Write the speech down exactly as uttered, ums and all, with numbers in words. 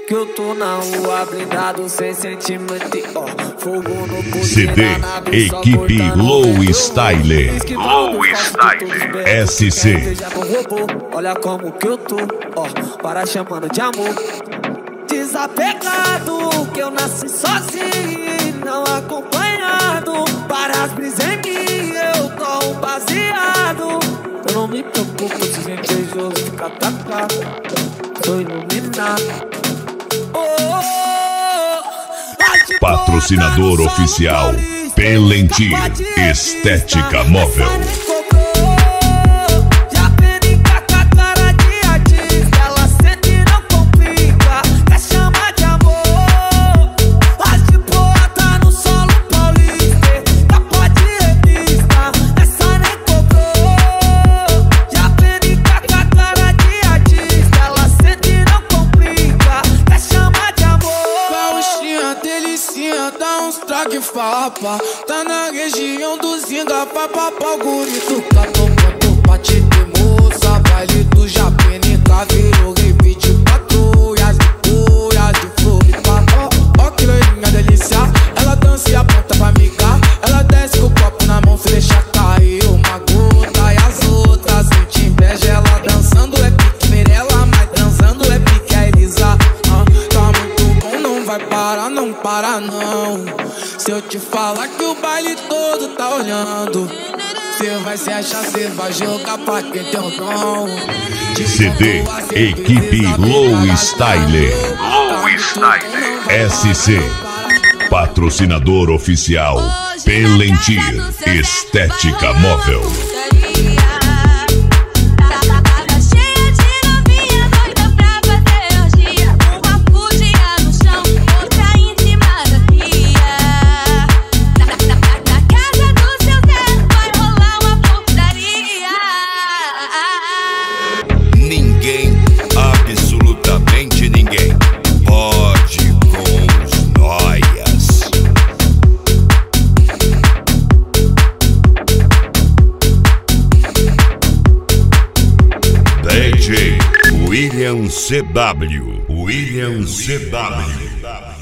Que eu tô na rua blindado sem sentimento, ó. Fogo no pulso. C D Equipe Low Style. Low Style S C. Olha como que eu tô, ó. Para chamando de amor. Desapegado, que eu nasci sozinho, não acompanhado. Para as brisas em mim, eu tô um baseado. Eu não me preocupo se invejoso ficar atacado. Tô iluminado. Patrocinador oficial Pelentir Estética Móvel. Dá uns traque farpa. Tá na região do Zinga, papapá, o guri do Catô, canto pra te ter moça. Baile do Japenica, virou rave de patrulhas, de cuias, de floripa. Ó, ó que loirinha delícia, ela dança e aponta pra micar. Ela desce com o copo na mão, se deixa cair uma gota. E as outras sente inveja, ela dançando é pique Mirella, mas dançando é pique a Elisa. Ah, tá muito bom, não vai parar, não para não. Se eu te falar que o baile todo tá olhando, cê vai se achar, cê vai jogar pra quem tem o dom. C D Equipe Low Style. Low Style S C. Patrocinador oficial Pelentir Estética Móvel. Absolutamente ninguém pode com os noias. D J William C W. William C W.